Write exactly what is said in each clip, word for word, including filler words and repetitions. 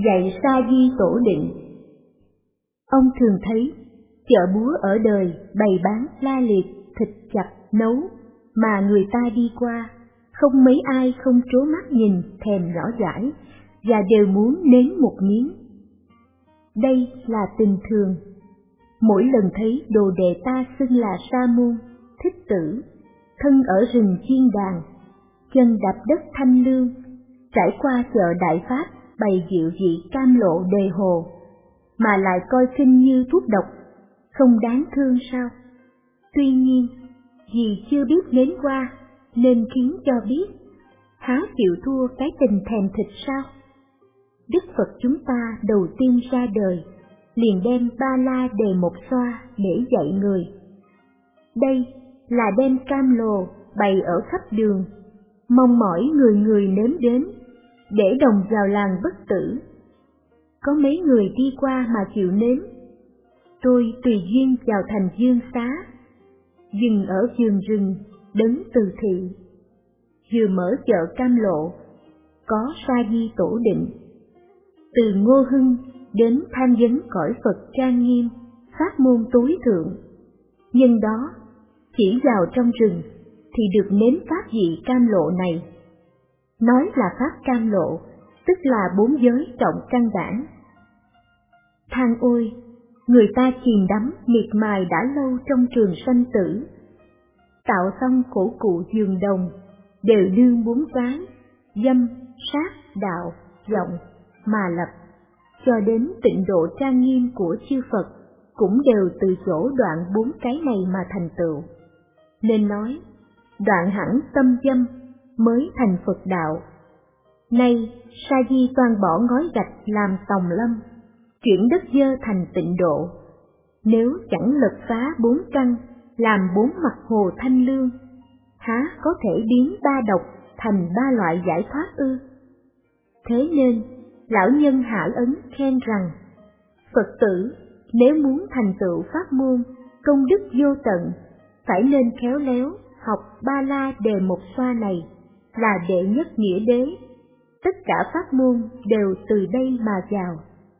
Dạy sa di tổ định. Ông thường thấy chợ búa ở đời bày bán la liệt, thịt chặt nấu, mà người ta đi qua không mấy ai không trố mắt nhìn thèm nhỏ dãi và đều muốn nếm một miếng. Đây là tình thường. Mỗi lần thấy đồ đệ ta xưng là Sa môn, Thích Tử, thân ở rừng chiên đàn, chân đạp đất thanh lương, trải qua chợ Đại Pháp bày diệu vị cam lộ đề hồ, mà lại coi kinh như thuốc độc, không đáng thương sao? Tuy nhiên, vì chưa biết nếm qua nên khiến cho biết, há chịu thua cái tình thèm thịt sao? Đức Phật chúng ta đầu tiên ra đời liền đem ba la đề một xoa để dạy người. Đây là đem cam lồ bày ở khắp đường, mong mỏi người người nếm đến, để đồng vào làng bất tử. Có mấy người đi qua mà chịu nếm. Tôi tùy duyên vào thành Dương Xá, dừng ở vườn rừng đấng từ thị. Vừa mở chợ cam lộ, có sa di tổ định. Từ Ngô Hưng đến tham vấn cõi Phật trang nghiêm, pháp môn tối thượng. Nhưng đó, chỉ vào trong rừng thì được nếm pháp vị cam lộ này. Nói là pháp cam lộ, tức là bốn giới trọng căn bản. Than ôi, người ta chìm đắm miệt mài đã lâu trong trường sanh tử. Tạo xong khổ cụ giường đồng, đều đương bốn cái, dâm, sát, đạo, vọng, mà lập. Cho đến tịnh độ trang nghiêm của chư Phật, cũng đều từ chỗ đoạn bốn cái này mà thành tựu. Nên nói, đoạn hẳn tâm dâm, mới thành Phật đạo. Nay, sa di toan bỏ ngói gạch làm tòng lâm, chuyển đất dơ thành tịnh độ. Nếu chẳng lật phá bốn căn, làm bốn mặt hồ thanh lương, há có thể biến ba độc thành ba loại giải thoát ư? Thế nên, lão nhân Hạ Ấn khen rằng, Phật tử nếu muốn thành tựu pháp môn, công đức vô tận, phải nên khéo léo học ba la đề một xoa này, là đệ nhất nghĩa đế. Tất cả pháp môn đều từ đây mà vào.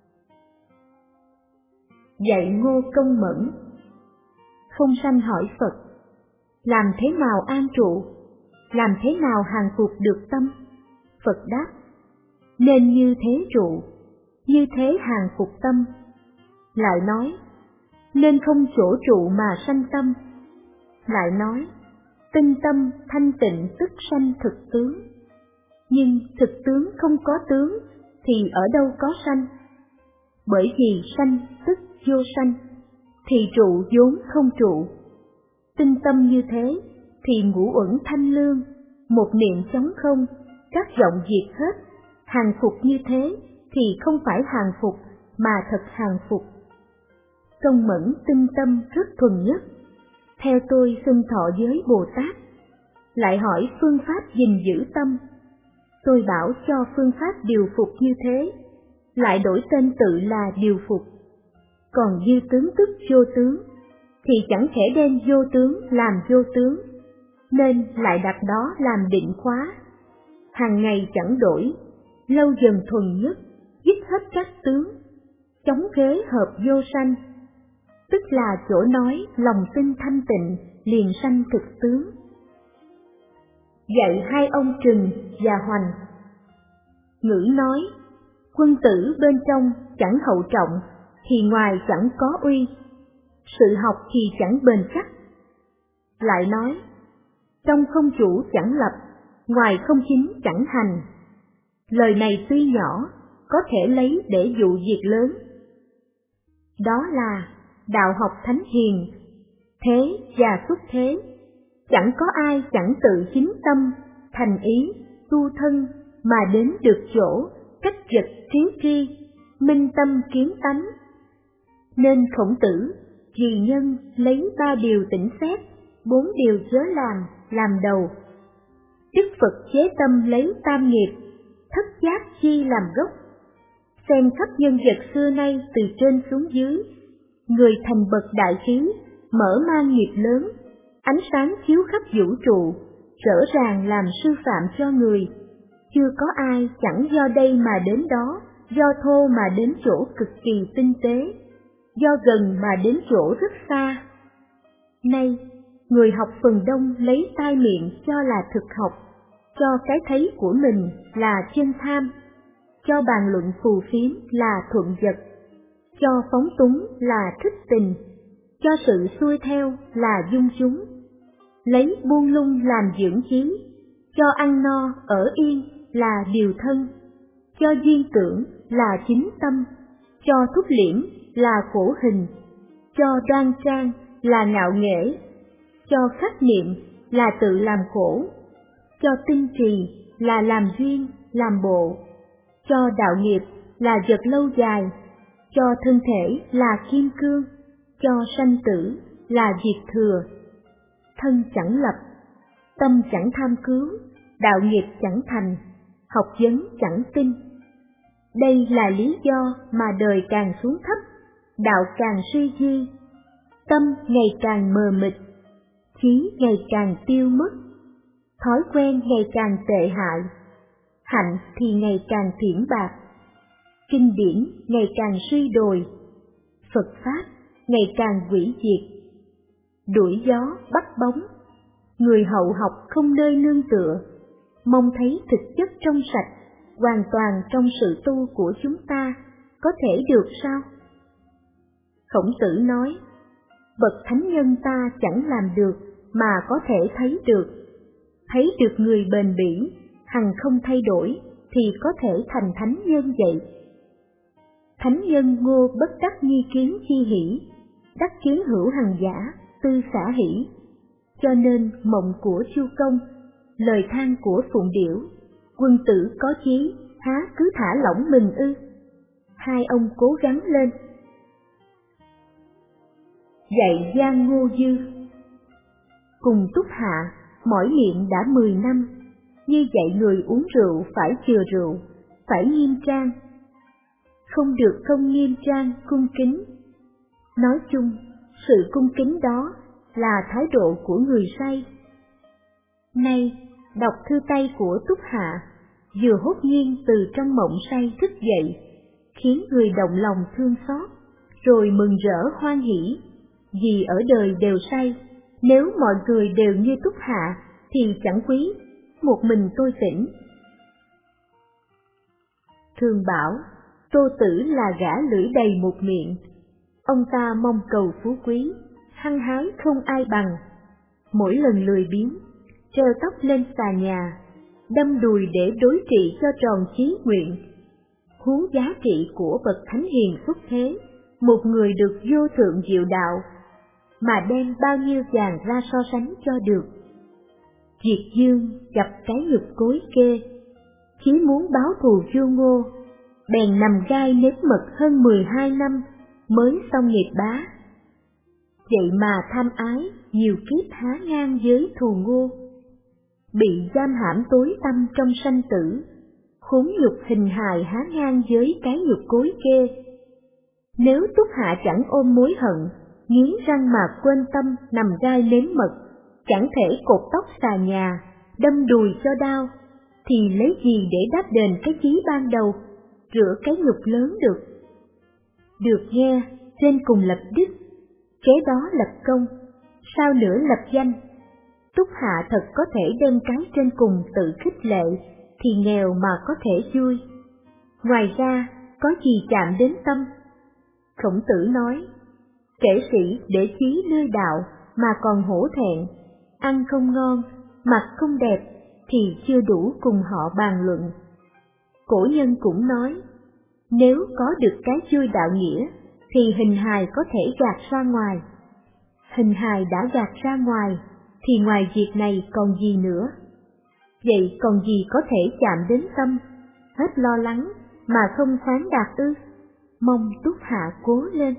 Dạy Ngô Công Mẫn. Không sanh hỏi Phật, làm thế nào an trụ, làm thế nào hàng phục được tâm? Phật đáp, nên như thế trụ, như thế hàng phục tâm. Lại nói, nên không chỗ trụ mà sanh tâm. Lại nói, tinh tâm thanh tịnh tức sanh thực tướng. Nhưng thực tướng không có tướng, thì ở đâu có sanh? Bởi vì sanh tức vô sanh, thì trụ vốn không trụ. Tinh tâm như thế, thì ngũ uẩn thanh lương, một niệm trống không, các vọng diệt hết. Hàng phục như thế, thì không phải hàng phục, mà thật hàng phục. Công Mẫn tinh tâm rất thuần nhất. Theo tôi xưng thọ giới Bồ Tát. Lại hỏi phương pháp gìn giữ tâm. Tôi bảo cho phương pháp điều phục như thế, lại đổi tên tự là điều phục. Còn như tướng tức vô tướng, thì chẳng thể đem vô tướng làm vô tướng, nên lại đặt đó làm định khóa. Hàng ngày chẳng đổi, lâu dần thuần nhất, dứt hết các tướng, chống khế hợp vô sanh. Tức là chỗ nói lòng tin thanh tịnh, liền sanh thực tướng. Dạy hai ông Trừng và Hoành. Ngữ nói, quân tử bên trong chẳng hậu trọng, thì ngoài chẳng có uy, sự học thì chẳng bền chắc. Lại nói, trong không chủ chẳng lập, ngoài không chính chẳng hành. Lời này tuy nhỏ, có thể lấy để dụ việc lớn. Đó là đạo học thánh hiền, thế và xuất thế, chẳng có ai chẳng tự chính tâm, thành ý, tu thân, mà đến được chỗ, cách vật trí tri, minh tâm kiến tánh. Nên Khổng Tử, vì nhân lấy ba điều tỉnh xét, bốn điều chớ làm, làm đầu. Đức Phật chế tâm lấy tam nghiệp, thất giác chi làm gốc. Xem khắp nhân vật xưa nay từ trên xuống dưới, người thành bậc đại trí, mở mang nghiệp lớn, ánh sáng chiếu khắp vũ trụ, rõ ràng làm sư phạm cho người. Chưa có ai chẳng do đây mà đến đó, do thô mà đến chỗ cực kỳ tinh tế, do gần mà đến chỗ rất xa. Nay, người học phần đông lấy tai miệng cho là thực học, cho cái thấy của mình là chân tham, cho bàn luận phù phiếm là thuận vật, cho phóng túng là thích tình, cho sự xuôi theo là dung chúng, lấy buông lung làm dưỡng chí, cho ăn no ở yên là điều thân, cho duyên tưởng là chính tâm, cho thúc liễm là khổ hình, cho đoan trang là ngạo nghễ, cho khắc niệm là tự làm khổ, cho tinh trì là làm duyên, làm bộ, cho đạo nghiệp là vật lâu dài, cho thân thể là kim cương, cho sanh tử là diệt thừa. Thân chẳng lập, tâm chẳng tham cứu, đạo nghiệp chẳng thành, học vấn chẳng tin. Đây là lý do mà đời càng xuống thấp, đạo càng suy di, tâm ngày càng mờ mịt, trí ngày càng tiêu mất, thói quen ngày càng tệ hại, hạnh thì ngày càng thiển bạc, kinh điển ngày càng suy đồi, Phật Pháp ngày càng hủy diệt. Đuổi gió bắt bóng, người hậu học không nơi nương tựa, mong thấy thực chất trong sạch, hoàn toàn trong sự tu của chúng ta, có thể được sao? Khổng Tử nói, bậc thánh nhân ta chẳng làm được mà có thể thấy được. Thấy được người bền bỉ, hằng không thay đổi, thì có thể thành thánh nhân vậy. Thánh nhân ngô bất đắc nghi kiến chi hỷ, đắc kiến hữu hằng giả, tư xả hỷ. Cho nên mộng của Chu Công, lời than của Phụng Điểu, quân tử có chí, há cứ thả lỏng mình ư? Hai ông cố gắng lên. Dạy Giang Ngô Dư. Cùng Túc Hạ, mỏi miệng đã mười năm, như dạy người uống rượu phải chừa rượu, phải nghiêm trang. Không được không nghiêm trang, cung kính. Nói chung, sự cung kính đó là thái độ của người say. Nay, đọc thư tay của Túc Hạ, vừa hốt nhiên từ trong mộng say thức dậy, khiến người động lòng thương xót, rồi mừng rỡ hoan hỉ, vì ở đời đều say, nếu mọi người đều như Túc Hạ thì chẳng quý, một mình tôi tỉnh. Thường bảo, Tô Tử là gã lưỡi đầy một miệng, ông ta mong cầu phú quý, hăng hái không ai bằng. Mỗi lần lười biếng, trơ tóc lên xà nhà, đâm đùi để đối trị cho tròn chí nguyện. Huống giá trị của bậc thánh hiền xuất thế, một người được vô thượng diệu đạo, mà đem bao nhiêu vàng ra so sánh cho được. Diệt Dương gặp cái nhục cối kê, chí muốn báo thù vua Ngô, bèn nằm gai nếm mật hơn mười hai năm mới xong nghiệp bá. Vậy mà tham ái nhiều kiếp há ngang với thù Ngô, bị giam hãm tối tăm trong sanh tử, khốn nhục hình hài há ngang với cái nhục cối kê. Nếu Túc Hạ chẳng ôm mối hận, nghiến răng mà quên tâm nằm gai nếm mật, chẳng thể cột tóc xà nhà, đâm đùi cho đau, thì lấy gì để đáp đền cái chí ban đầu, rửa cái nhục lớn được? Được nghe, trên cùng lập đức, kế đó lập công, sau nữa lập danh. Túc Hạ thật có thể đem cái trên cùng tự khích lệ, thì nghèo mà có thể vui. Ngoài ra, có gì chạm đến tâm? Khổng Tử nói, kẻ sĩ để chí nơi đạo mà còn hổ thẹn, ăn không ngon, mặc không đẹp, thì chưa đủ cùng họ bàn luận. Cổ nhân cũng nói, nếu có được cái chui đạo nghĩa, thì hình hài có thể gạt ra ngoài. Hình hài đã gạt ra ngoài, thì ngoài việc này còn gì nữa? Vậy còn gì có thể chạm đến tâm, hết lo lắng mà không khoáng đạt ư? Mong Túc Hạ cố lên.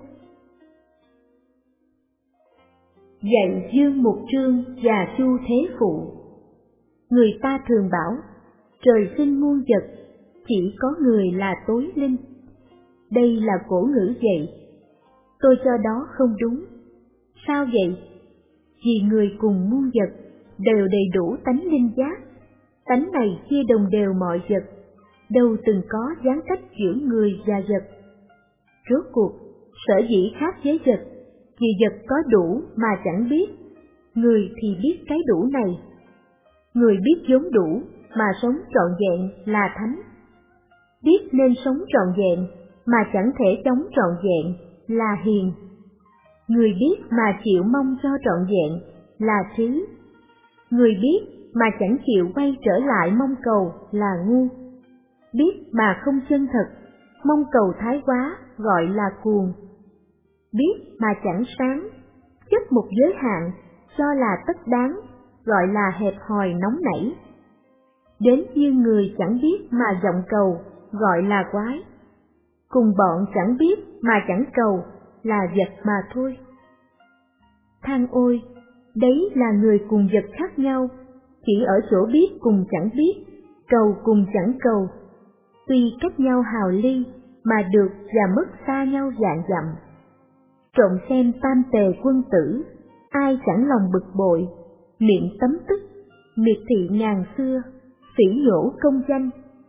Dạy Dương Mục Trương và Chu Thế Phụ. Người ta thường bảo, trời sinh muôn vật, chỉ có người là tối linh. Đây là cổ ngữ dạy. Tôi cho đó không đúng. Sao vậy? Vì người cùng muôn vật đều đầy đủ tánh linh giác, tánh này chia đồng đều mọi vật, đâu từng có gián cách giữa người và vật. Rốt cuộc, sở dĩ khác với vật, vì vật có đủ mà chẳng biết, người thì biết cái đủ này. Người biết vốn đủ mà sống trọn vẹn là thánh. Biết nên sống trọn vẹn mà chẳng thể chống trọn vẹn là hiền. Người biết mà chịu mong cho trọn vẹn là trí. Người biết mà chẳng chịu quay trở lại mong cầu là ngu. Biết mà không chân thật, mong cầu thái quá gọi là cuồng. Biết mà chẳng sáng, chấp một giới hạn cho là tất đáng, gọi là hẹp hòi nóng nảy. Đến như người chẳng biết mà vọng cầu, gọi là quái. Cùng bọn chẳng biết mà chẳng cầu là vật mà thôi. Than ôi, đấy là người cùng vật khác nhau, chỉ ở chỗ biết cùng chẳng biết, cầu cùng chẳng cầu. Tuy cách nhau hào ly, mà được và mất xa nhau vạn dặm. Trộm xem tam tề quân tử, ai chẳng lòng bực bội, miệng tấm tức, miệt thị ngàn xưa, phỉ nhổ công danh.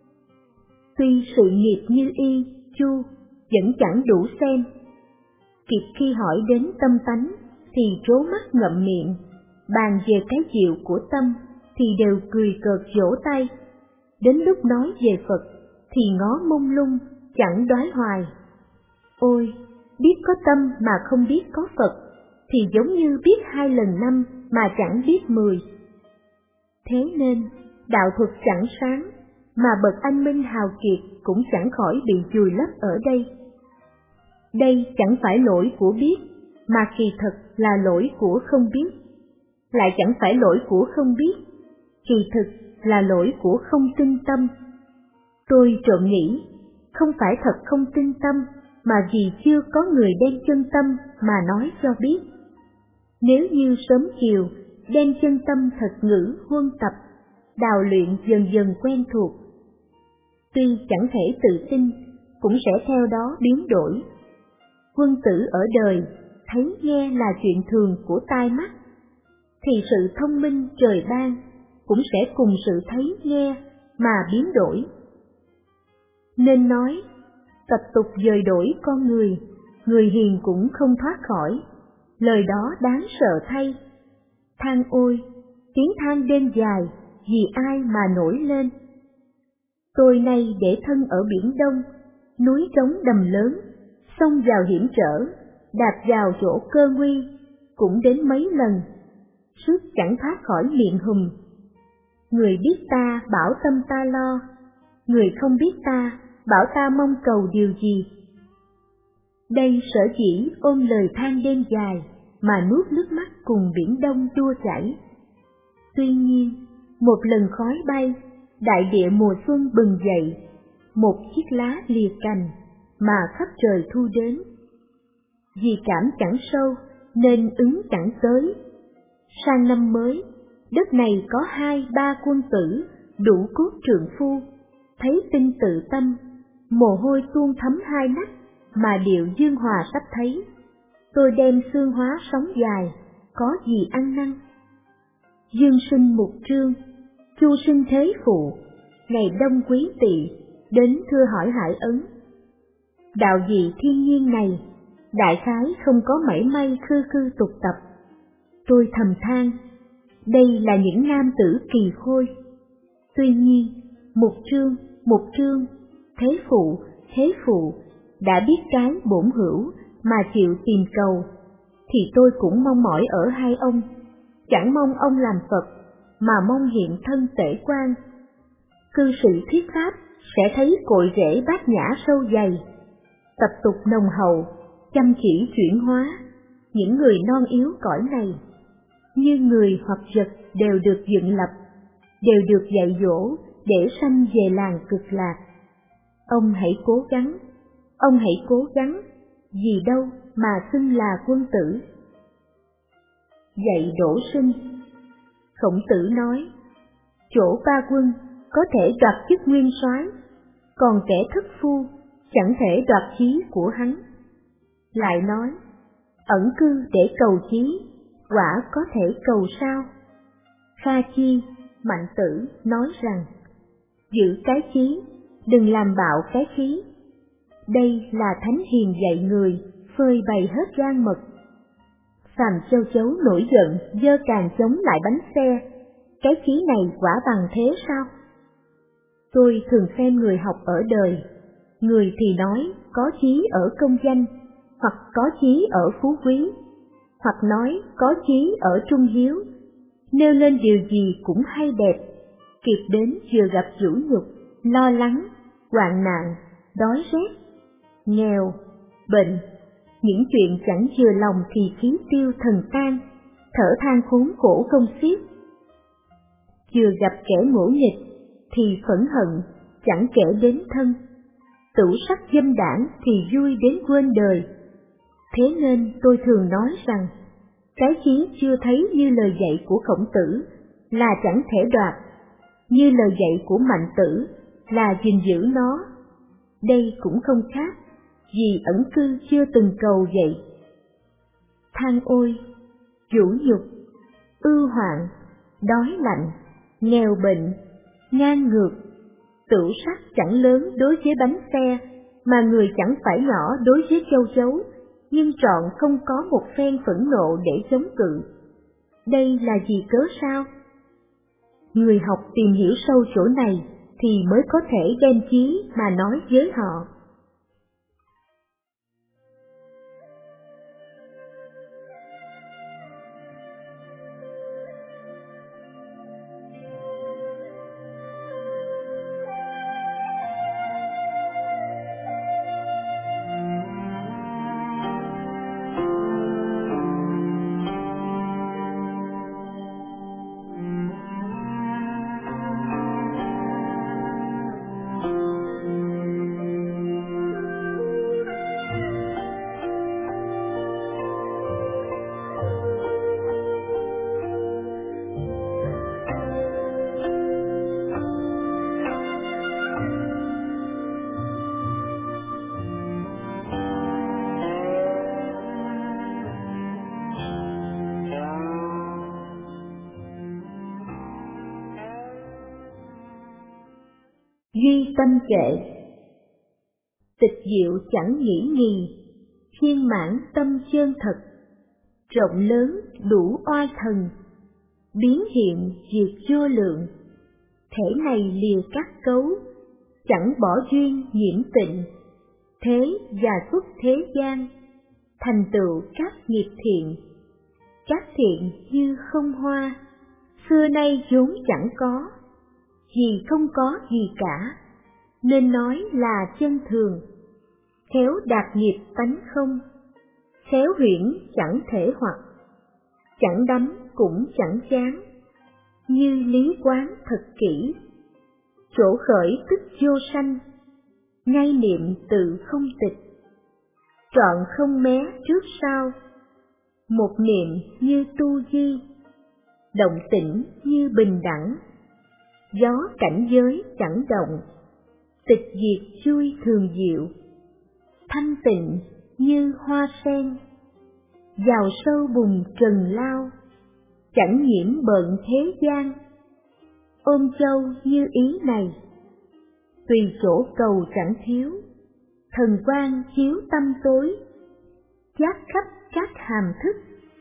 Tuy sự nghiệp như y, chu, vẫn chẳng đủ xem. Kịp khi hỏi đến tâm tánh, thì trố mắt ngậm miệng, bàn về cái chịu của tâm, thì đều cười cợt vỗ tay. Đến lúc nói về Phật, thì ngó mông lung, chẳng đoái hoài. Ôi, biết có tâm mà không biết có Phật, thì giống như biết hai lần năm mà chẳng biết mười. Thế nên, đạo thuật chẳng sáng, mà bậc anh minh hào kiệt cũng chẳng khỏi bị vùi lấp ở đây. Đây chẳng phải lỗi của biết, mà kỳ thực là lỗi của không biết. Lại chẳng phải lỗi của không biết, kỳ thực là lỗi của không tin tâm. Tôi trộm nghĩ, không phải thật không tin tâm, mà vì chưa có người đem chân tâm mà nói cho biết. Nếu như sớm chiều đem chân tâm thật ngữ huân tập, đào luyện dần dần quen thuộc, tuy chẳng thể tự tin, cũng sẽ theo đó biến đổi. Quân tử ở đời, thấy nghe là chuyện thường của tai mắt, thì sự thông minh trời ban cũng sẽ cùng sự thấy nghe mà biến đổi. Nên nói, tập tục dời đổi con người, người hiền cũng không thoát khỏi, lời đó đáng sợ thay. Than ôi, tiếng than đêm dài, vì ai mà nổi lên. Tôi nay để thân ở biển Đông, núi trống đầm lớn, xông vào hiểm trở, đạp vào chỗ cơ nguy, cũng đến mấy lần, suốt chẳng thoát khỏi miệng hùm. Người biết ta bảo tâm ta lo, người không biết ta bảo ta mong cầu điều gì. Đây sở dĩ ôm lời than đêm dài, mà nuốt nước mắt cùng biển Đông đua chảy. Tuy nhiên, một lần khói bay, đại địa mùa xuân bừng dậy, một chiếc lá lìa cành, mà khắp trời thu đến. Vì cảm chẳng sâu, nên ứng chẳng tới. Sang năm mới, đất này có hai ba quân tử, đủ cốt trượng phu, thấy tin tự tâm, mồ hôi tuôn thấm hai mắt, mà điệu dương hòa sắp thấy. Tôi đem xương hóa sống dài, có gì ăn năn. Dương sinh mục trương, chu sinh thế phụ, ngày đông quý tỵ, đến thưa hỏi hải ấn. Đạo dị thiên nhiên này, đại khái không có mảy may khư khư tục tập. Tôi thầm than, đây là những nam tử kỳ khôi. Tuy nhiên, mục trương, mục trương, thế phụ, thế phụ, đã biết cái bổn hữu mà chịu tìm cầu, thì tôi cũng mong mỏi ở hai ông, chẳng mong ông làm Phật, mà mong hiện thân tể quan. Cư sĩ thuyết pháp sẽ thấy cội rễ bát nhã sâu dày, tập tục nồng hậu, chăm chỉ chuyển hóa, những người non yếu cõi này, như người hoặc vật đều được dựng lập, đều được dạy dỗ để sanh về làng cực lạc. Ông hãy cố gắng, ông hãy cố gắng, gì đâu mà xưng là quân tử. Dạy đổ sinh. Khổng Tử nói, chỗ ba quân có thể đoạt chức nguyên soái, còn kẻ thất phu chẳng thể đoạt chí của hắn. Lại nói, ẩn cư để cầu chí, quả có thể cầu sao? Kha Chi, Mạnh Tử nói rằng, giữ cái chí đừng làm bạo cái khí. Đây là Thánh Hiền dạy người, phơi bày hết gan mật. Phàm châu chấu nổi giận, giơ càng chống lại bánh xe, cái khí này quả bằng thế sao? Tôi thường xem người học ở đời, người thì nói có chí ở công danh, hoặc có chí ở phú quý, hoặc nói có chí ở trung hiếu, nêu lên điều gì cũng hay đẹp, kịp đến vừa gặp vũ nhục, lo lắng, hoạn nạn, đói rét, nghèo, bệnh, những chuyện chẳng vừa lòng thì khí tiêu thần tan, thở than khốn khổ không xiết. Vừa gặp kẻ ngỗ nghịch thì phẫn hận, chẳng kể đến thân, tửu sắc dâm đảng thì vui đến quên đời. Thế nên tôi thường nói rằng, cái chí chưa thấy như lời dạy của Khổng Tử là chẳng thể đoạt, như lời dạy của Mạnh Tử là gìn giữ nó. Đây cũng không khác, vì ẩn cư chưa từng cầu vậy. Than ôi, vũ nhục, ưu hoạn, đói lạnh, nghèo bệnh, ngang ngược, tửu sắc chẳng lớn đối với bánh xe, mà người chẳng phải nhỏ đối với châu chấu, nhưng trọn không có một phen phẫn nộ để chống cự. Đây là vì cớ sao? Người học tìm hiểu sâu chỗ này thì mới có thể đem chí mà nói với họ. Duy tâm kệ. Tịch diệu chẳng nghĩ nghi, viên mãn tâm chân thật, rộng lớn đủ oai thần, biến hiện diệt vô lượng. Thể này lìa các cấu, chẳng bỏ duyên nhiễm tịnh, thế và xuất thế gian, thành tựu các nghiệp thiện. Các thiện như không hoa, xưa nay vốn chẳng có, vì không có gì cả, nên nói là chân thường. Khéo đạt nghiệp tánh không, khéo huyễn chẳng thể hoặc, chẳng đắm cũng chẳng chán, như lý quán thật kỹ. Chỗ khởi tức vô sanh, ngay niệm tự không tịch, trọn không mé trước sau, một niệm như tu di, động tĩnh như bình đẳng. Gió cảnh giới chẳng động, tịch diệt chui thường diệu, thanh tịnh như hoa sen, vào sâu bùn trần lao, chẳng nhiễm bợn thế gian. Ôm châu như ý này, tùy chỗ cầu chẳng thiếu, thần quang chiếu tâm tối, giác khắp các hàm thức.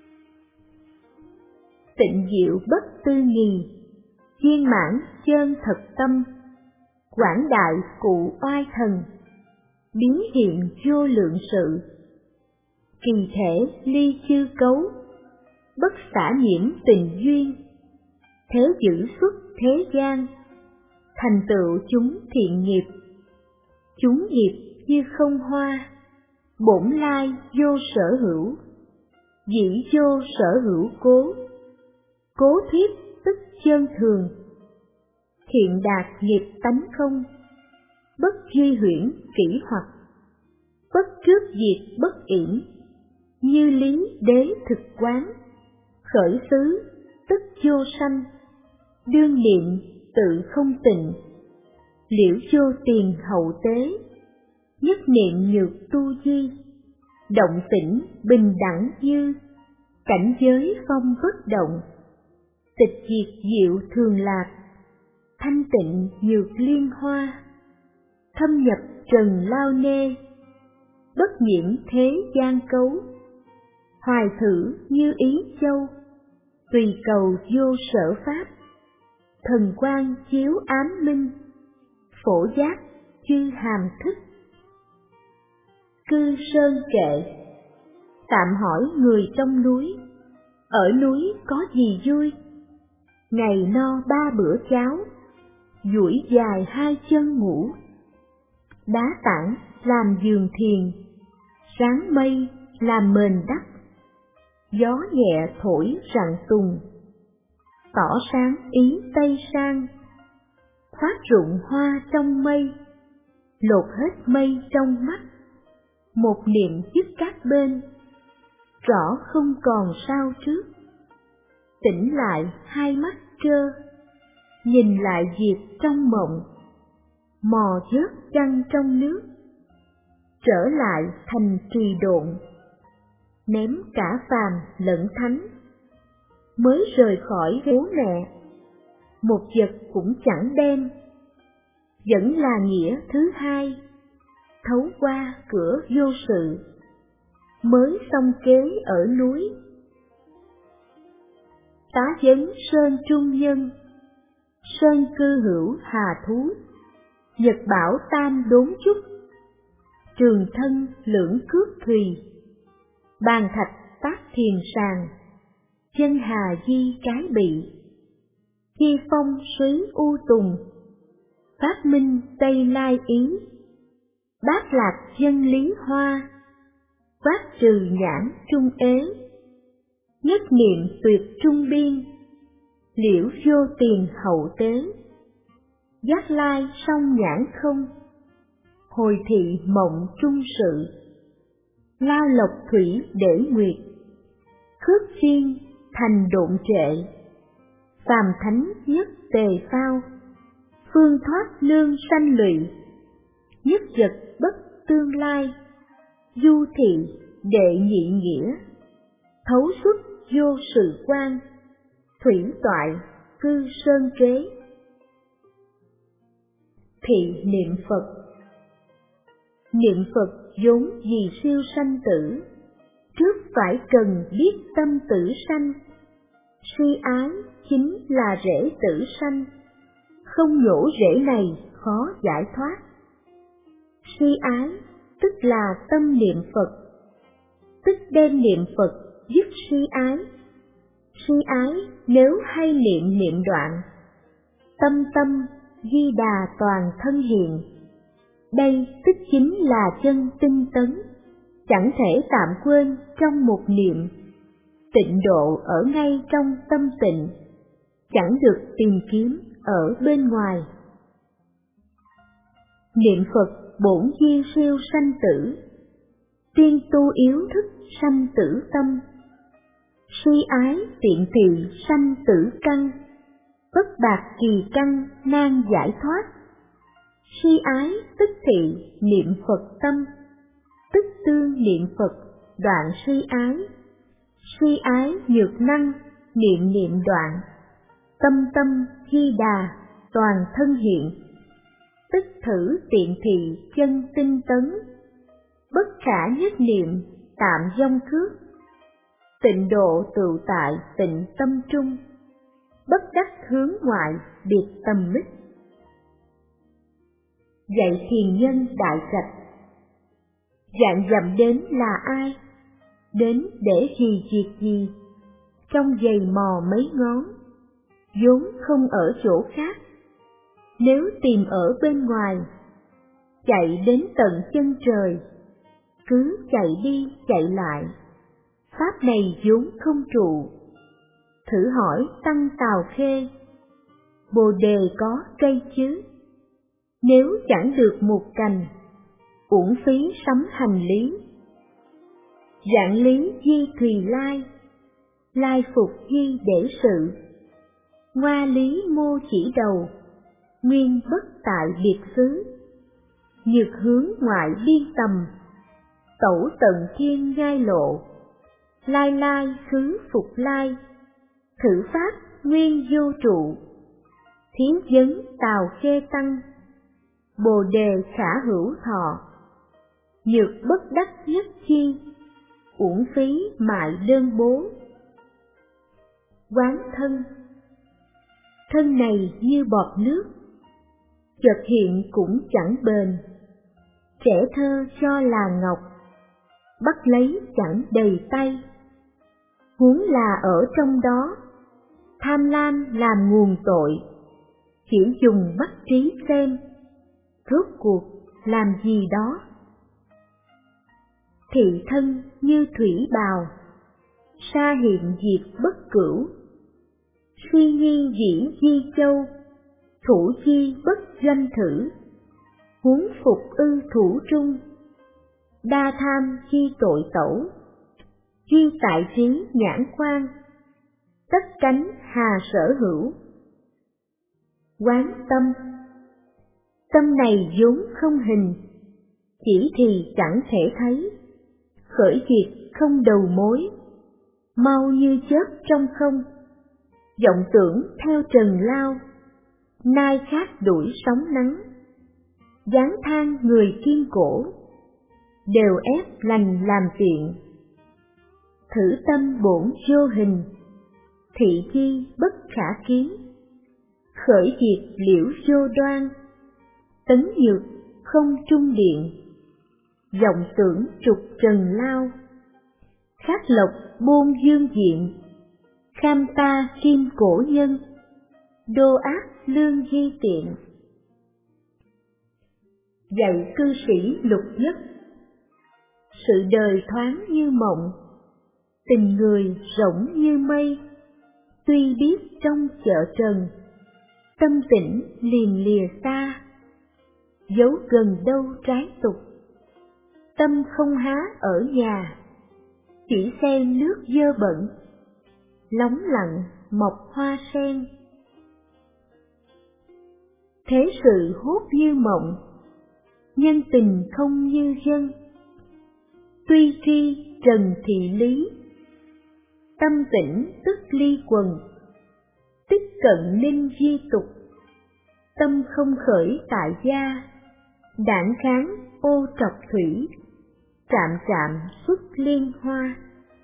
Tịnh diệu bất tư nghì, viên mãn chân thật tâm, quảng đại cụ oai thần, biến hiện vô lượng sự. Kỳ thể ly chư cấu, bất xả nhiễm tình duyên, thế giữ xuất thế gian, thành tựu chúng thiện nghiệp. Chúng nghiệp như không hoa, bổn lai vô sở hữu, dĩ vô sở hữu cố, cố thuyết tức chân thường. Thiện đạt nghiệp tánh không, bất duy huyễn kỷ hoặc, bất trước diệt bất yểm, như lý đế thực quán. Khởi xứ tức vô sanh, đương niệm tự không tịnh, liễu vô tiền hậu tế, nhất niệm nhược tu di. Động tĩnh bình đẳng như, cảnh giới phong bất động, tịch diệt diệu thường lạc, thanh tịnh nhược liên hoa. thâm nhập trần lao nê, bất nhiễm thế gian cấu. Hoài thử như ý châu, tùy cầu vô sở pháp. Thần quang chiếu ám minh, phổ giác chư hàm thức. Cư sơn kệ, tạm hỏi người trong núi, ở núi có gì vui? Ngày no ba bữa cháo, duỗi dài hai chân ngủ. Đá tảng làm giường thiền, sáng mây làm mền đắp. Gió nhẹ thổi rặng tùng, tỏ sáng ý Tây sang. Khoác rụng hoa trong mây, lột hết mây trong mắt. Một niệm dứt các bên, rõ không còn sao trước. Tỉnh lại hai mắt trơ, nhìn lại việc trong mộng. Mò vớt chăn trong nước, trở lại thành trì độn. Ném cả phàm lẫn thánh, mới rời khỏi bố mẹ. Một vật cũng chẳng đem, vẫn là nghĩa thứ hai. Thấu qua cửa vô sự, mới xong kế ở núi. Tá vấn sơn trung nhân, sơn cư hữu hà thú. Nhật bảo tam đốn chúc, trường thân lưỡng cước thùy. Bàn thạch tác thiền sàng, chân hà di cái bị. Chi phong suý u tùng, phát minh tây lai ý. Bát lạc dân lý hoa, quát trừ nhãn trung ế. Nhất niệm tuyệt trung biên, liễu vô tiền hậu tế. Giác lai song nhãn không, hồi thị mộng trung sự. Lao lộc thủy để nguyệt, khước phiên thành độn trệ. Phàm thánh nhất tề phao, phương thoát lương sanh lụy. Nhất vật bất tương lai, du thị đệ nhị nghĩa. Thấu xuất vô sự quan, thủy toại cư sơn kế. Thị niệm Phật. Niệm Phật vốn vì siêu sanh tử, trước phải cần biết tâm tử sanh. Si ái chính là rễ tử sanh, không nhổ rễ này khó giải thoát. Si ái tức là tâm niệm Phật, tức đem niệm Phật dứt si ái. Si ái nếu hay niệm niệm đoạn, tâm tâm Di Đà toàn thân hiện. Đây tức chính là chân tinh tấn, chẳng thể tạm quên trong một niệm. Tịnh độ ở ngay trong tâm tịnh, chẳng được tìm kiếm ở bên ngoài. Niệm Phật bổn di siêu sanh tử, tiên tu yếu thức sanh tử tâm. Si ái tiện thị sanh tử căn, bất bạc kỳ căn nan giải thoát. Si ái tức thị niệm Phật tâm, tức tương niệm Phật đoạn si ái. Si ái nhược năng niệm niệm đoạn, tâm tâm Di Đà toàn thân hiện. Tức thử tiện thị chân tinh tấn, bất khả nhất niệm tạm dông cước. Tịnh độ tự tại tịnh tâm trung, bất đắc hướng ngoại biệt tầm mít. Dạy thiền nhân đại trạch. Dạng dặm đến là ai? Đến để gì việc gì? Trong giày mò mấy ngón, vốn không ở chỗ khác. Nếu tìm ở bên ngoài, chạy đến tận chân trời, cứ chạy đi chạy lại, pháp này vốn không trụ. Thử hỏi Tăng Tào Khê, Bồ đề có cây chứ? Nếu chẳng được một cành, uổng phí sắm hành lý. Dạng lý di thùy lai, lai phục di để sự. Ngoa lý mô chỉ đầu, nguyên bất tại biệt xứ. Nhược hướng ngoại biên tầm, tẩu tận thiên ngai lộ. Lai lai khứ phục lai, thử pháp nguyên vô trụ. Thiến vấn Tào Khê tăng, Bồ đề khả hữu thọ. Nhược bất đắc nhất chi, uổng phí mại đơn bố. Quán thân. Thân này như bọt nước, chợt hiện cũng chẳng bền. Trẻ thơ cho là ngọc, bắt lấy chẳng đầy tay. Huống là ở trong đó, tham lam làm nguồn tội. Chỉ dùng mắt trí xem, rốt cuộc làm gì đó. Thị thân như thủy bào, sa hiện diệt bất cửu. Suy nhi dĩ di châu, thủ chi bất doanh thử. Huống phục ư thủ trung, đa tham chi tội tẩu. Duy tại trí nhãn quan, tất cánh hà sở hữu. Quán tâm. Tâm này vốn không hình, chỉ thì chẳng thể thấy. Khởi diệt không đầu mối, mau như chớp trong không. Vọng tưởng theo trần lao, nai khát đuổi sóng nắng. Giáng than người kiên cổ, đều ép lành làm tiện. Thử tâm bổn vô hình, thị chi bất khả kiến. Khởi diệt liễu vô đoan, tấn nhược không trung điện. Vọng tưởng trục trần lao, khát lộc buông dương diện. Kham ta kim cổ nhân, đô ác lương di tiện. Dạy cư sĩ lục nhất. Sự đời thoáng như mộng, tình người rỗng như mây. Tuy biết trong chợ trần, tâm tĩnh liền lìa xa. Dấu gần đâu trái tục, tâm không há ở nhà. Chỉ xem nước dơ bẩn, lóng lặng mọc hoa sen. Thế sự hốt như mộng, nhân tình không như dân. Tuy tri trần thị lý, tâm tĩnh tức ly quần. Tích cận ninh di tục, tâm không khởi tại gia. Đảng kháng ô trọc thủy, chạm chạm xuất liên hoa.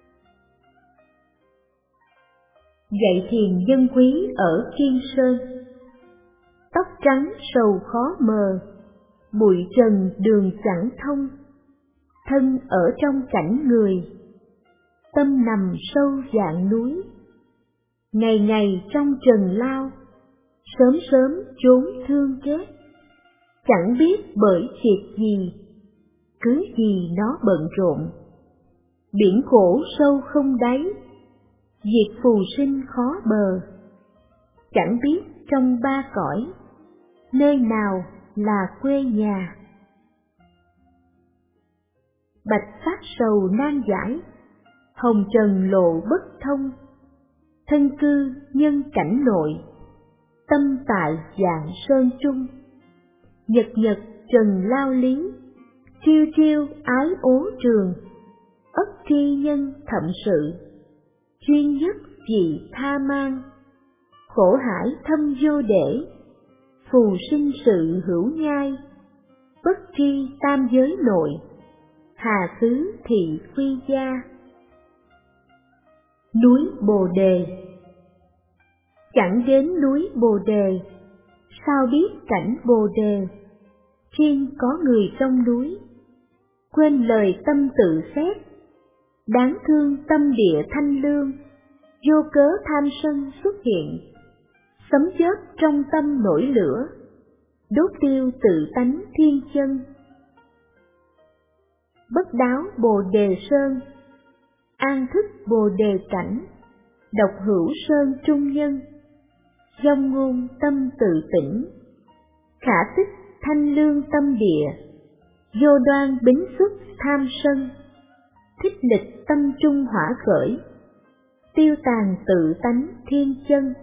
Dạy thiền dân quý ở Kiên Sơn. Tóc trắng sầu khó mờ, bụi trần đường chẳng thông. Thân ở trong cảnh người, tâm nằm sâu dạng núi. Ngày ngày trong trần lao, sớm sớm trốn thương chết. Chẳng biết bởi việc gì, cứ gì nó bận rộn. Biển khổ sâu không đáy, diệt phù sinh khó bờ. Chẳng biết trong ba cõi, nơi nào là quê nhà. Bạch phát sầu nan giải, hồng trần lộ bất thông. Thân cư nhân cảnh nội, tâm tại dạng sơn trung. Nhật nhật trần lao lý, triêu triêu ái ố trường. Ất tri nhân thậm sự, chuyên nhất dị tha mang. Khổ hải thâm vô để, phù sinh sự hữu nhai. Bất tri tam giới nội, hà xứ thị quy gia. Núi Bồ Đề. Chẳng đến núi Bồ Đề, sao biết cảnh Bồ Đề. Riêng có người trong núi, quên lời tâm tự xét. Đáng thương tâm địa thanh lương, vô cớ tham sân xuất hiện. Sấm chớp trong tâm nổi lửa, đốt tiêu tự tánh thiên chân. Bất đáo Bồ Đề Sơn, an thức Bồ Đề cảnh. Độc hữu sơn trung nhân, dông ngôn tâm tự tỉnh. Khả tích thanh lương tâm địa, vô đoan bính xuất tham sân. Thích lịch tâm trung hỏa khởi, tiêu tàn tự tánh thiên chân.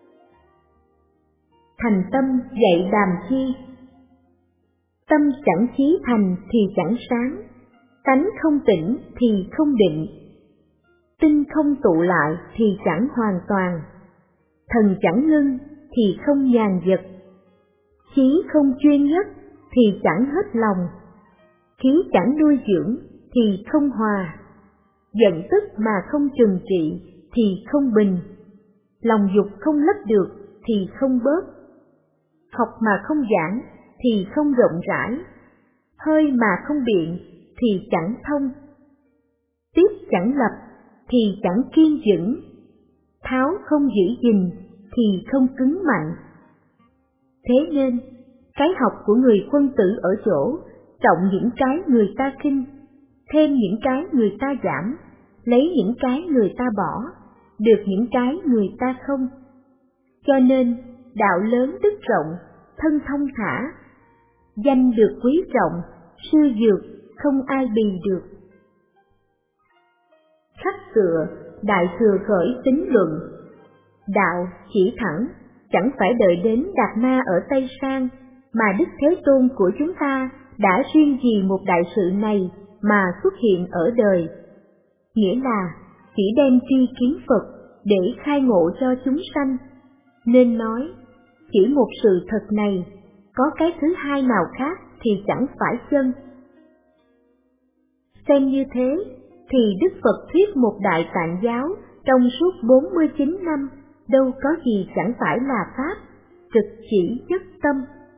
Thành tâm dạy đàm chi, tâm chẳng chí thành thì chẳng sáng. Tánh không tỉnh thì không định, tinh không tụ lại thì chẳng hoàn toàn. Thần chẳng ngưng thì không nhàn vật, chí không chuyên nhất thì chẳng hết lòng, khí chẳng nuôi dưỡng thì không hòa, giận tức mà không trừng trị thì không bình, lòng dục không lấp được thì không bớt, học mà không giảng thì không rộng rãi, hơi mà không biện thì chẳng thông, tiếp chẳng lập thì chẳng kiên vững, tháo không giữ gìn thì không cứng mạnh. Thế nên, cái học của người quân tử ở chỗ trọng những cái người ta khinh, thêm những cái người ta giảm, lấy những cái người ta bỏ, được những cái người ta không. Cho nên, đạo lớn đức rộng, thân thông thả, danh được quý trọng, sư dược không ai bì được. Khắc Sựa, Đại Thừa khởi tính luận. Đạo chỉ thẳng, chẳng phải đợi đến Đạt Ma ở Tây Sang, mà Đức Thế Tôn của chúng ta đã riêng vì một đại sự này mà xuất hiện ở đời. Nghĩa là chỉ đem tri kiến Phật để khai ngộ cho chúng sanh, nên nói chỉ một sự thật này, có cái thứ hai nào khác thì chẳng phải chân. Xem như thế thì Đức Phật thuyết một đại tạng giáo trong suốt bốn mươi chín năm đâu có gì chẳng phải là pháp, trực chỉ nhất tâm.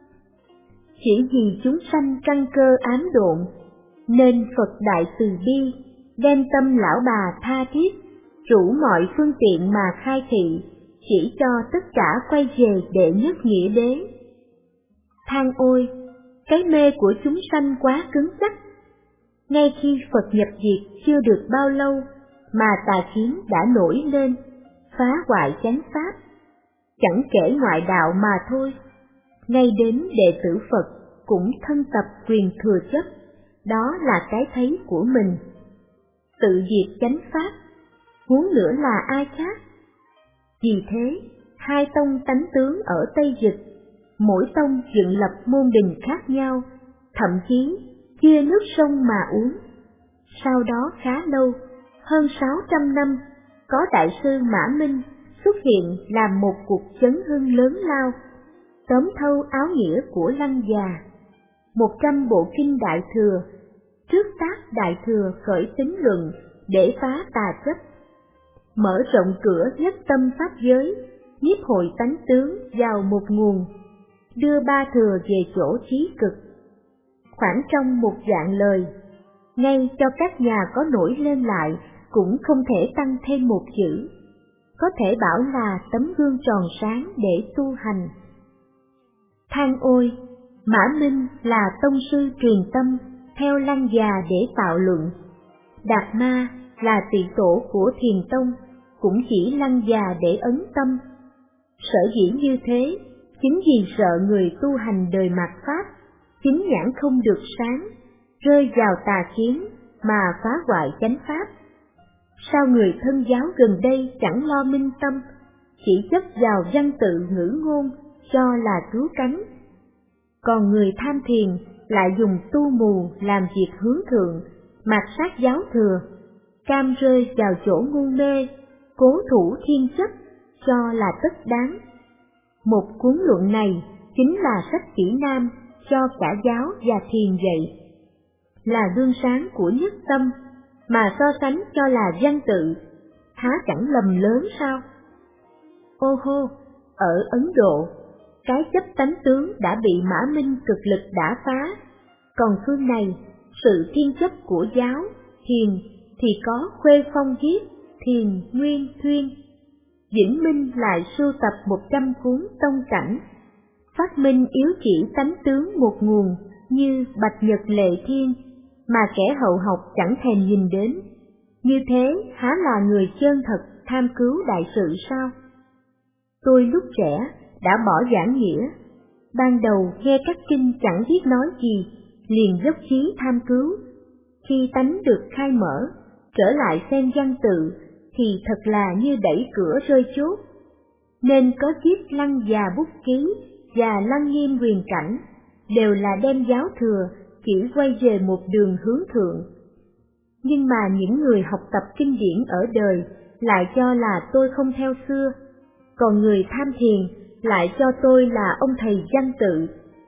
Chỉ vì chúng sanh căn cơ ám độn, nên Phật đại từ bi, đem tâm lão bà tha thiết, rủ mọi phương tiện mà khai thị, chỉ cho tất cả quay về đệ nhất nghĩa đế. Than ôi, cái mê của chúng sanh quá cứng chắc. Ngay khi Phật nhập diệt chưa được bao lâu, mà tà kiến đã nổi lên, phá hoại chánh pháp. Chẳng kể ngoại đạo mà thôi, ngay đến đệ tử Phật cũng thân tập quyền thừa chấp, đó là cái thấy của mình. Tự diệt chánh pháp, huống nữa là ai khác? Vì thế, hai tông tánh tướng ở Tây Dịch, mỗi tông dựng lập môn đình khác nhau, thậm chí chia nước sông mà uống. Sau đó khá lâu, hơn sáu trăm năm, có đại sư Mã Minh xuất hiện làm một cuộc chấn hưng lớn lao, tóm thâu áo nghĩa của Lăng Già. Một trăm bộ kinh Đại Thừa, trước tác Đại Thừa khởi tính luận để phá tà chấp, mở rộng cửa nhất tâm pháp giới, nhiếp hội tánh tướng vào một nguồn, đưa ba thừa về chỗ trí cực. Khoảng trong một dạng lời, ngay cho các nhà có nổi lên lại cũng không thể tăng thêm một chữ, có thể bảo là tấm gương tròn sáng để tu hành. Than ôi, Mã Minh là tông sư truyền tâm theo Lăng Già để tạo luận. Đạt Ma là tỷ tổ của Thiền Tông, cũng chỉ Lăng Già để ấn tâm. Sở dĩ như thế, chính vì sợ người tu hành đời mạt Pháp, chính nhãn không được sáng, rơi vào tà kiến mà phá hoại chánh Pháp. Sao người thân giáo gần đây chẳng lo minh tâm, chỉ chấp vào văn tự ngữ ngôn cho là cứu cánh? Còn người tham thiền lại dùng tu mù làm việc hướng thượng, mạt sát giáo thừa, cam rơi vào chỗ ngu mê, cố thủ thiên chất cho là tất đáng. Một cuốn luận này chính là sách chỉ nam cho cả giáo và thiền dạy, là gương sáng của nhất tâm, mà so sánh cho là văn tự, há chẳng lầm lớn sao? Ô hô, ở Ấn Độ, cái chấp tánh tướng đã bị Mã Minh cực lực đả phá, còn phương này, sự thiên chấp của giáo, thiền thì có Khuê Phong viết, Thiền Nguyên Thuyên. Vĩnh Minh lại sưu tập một trăm cuốn tông cảnh, phát minh yếu chỉ tánh tướng một nguồn như Bạch Nhật Lệ Thiên, mà kẻ hậu học chẳng thèm nhìn đến. Như thế há là người chân thật tham cứu đại sự sao? Tôi lúc trẻ đã bỏ giảng nghĩa, ban đầu nghe các kinh chẳng biết nói gì, liền dốc chí tham cứu. Khi tánh được khai mở, trở lại xem văn tự, thì thật là như đẩy cửa rơi chốt. Nên có viết Lăng Già bút ký và Lăng Nghiêm huyền cảnh, đều là đem giáo thừa chỉ quay về một đường hướng thượng. Nhưng mà những người học tập kinh điển ở đời lại cho là tôi không theo xưa, còn người tham thiền lại cho tôi là ông thầy văn tự.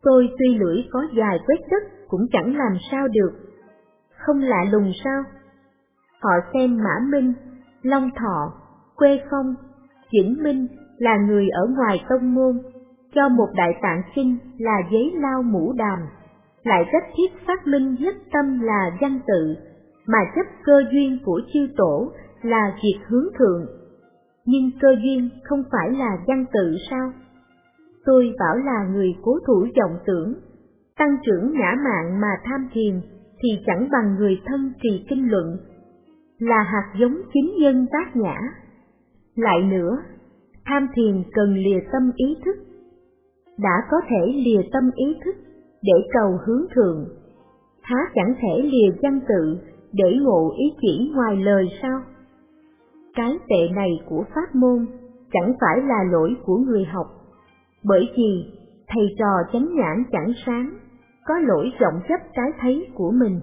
Tôi tuy lưỡi có dài quét đất cũng chẳng làm sao được. Không lạ lùng sao? Họ xem Mã Minh, Long Thọ, Quê Phong, Chỉnh Minh là người ở ngoài tông môn, cho một Đại Tạng Kinh là giấy lao mũ đàm, lại trách thiết phát minh nhất tâm là văn tự, mà chấp cơ duyên của chư tổ là việc hướng thượng. Nhưng cơ duyên không phải là văn tự sao? Tôi bảo là người cố thủ vọng tưởng, tăng trưởng ngã mạn mà tham thiền thì chẳng bằng người thân trì kinh luận, là hạt giống chính nhân bát nhã. Lại nữa, tham thiền cần lìa tâm ý thức. Đã có thể lìa tâm ý thức để cầu hướng thượng, há chẳng thể lìa văn tự để ngộ ý chỉ ngoài lời sao? Cái tệ này của pháp môn chẳng phải là lỗi của người học, bởi vì thầy trò chánh nhãn chẳng sáng, có lỗi trọng chấp cái thấy của mình.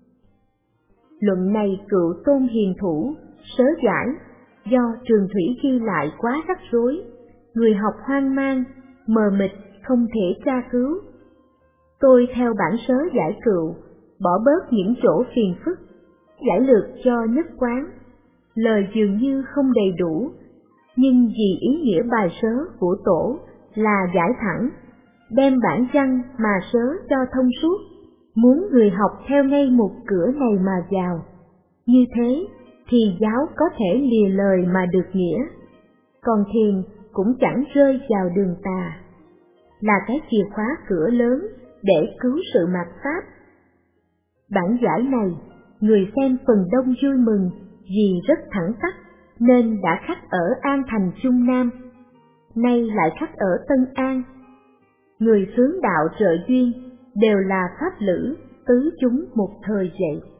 Luận này cựu tôn hiền thủ, sớ giải, do Trường Thủy ghi lại quá rắc rối, người học hoang mang, mờ mịt không thể tra cứu. Tôi theo bản sớ giải cựu, bỏ bớt những chỗ phiền phức, giải lược cho nhất quán. Lời dường như không đầy đủ, nhưng vì ý nghĩa bài sớ của tổ là giải thẳng, đem bản văn mà sớ cho thông suốt, muốn người học theo ngay một cửa này mà vào. Như thế thì giáo có thể lìa lời mà được nghĩa, còn thiền cũng chẳng rơi vào đường tà, là cái chìa khóa cửa lớn để cứu sự mạt pháp. Bản giải này, người xem phần đông vui mừng vì rất thẳng tắp, nên đã khắc ở An Thành Trung Nam, nay lại khắc ở Tân An. Người xướng đạo trợ duyên đều là pháp lữ tứ chúng một thời vậy.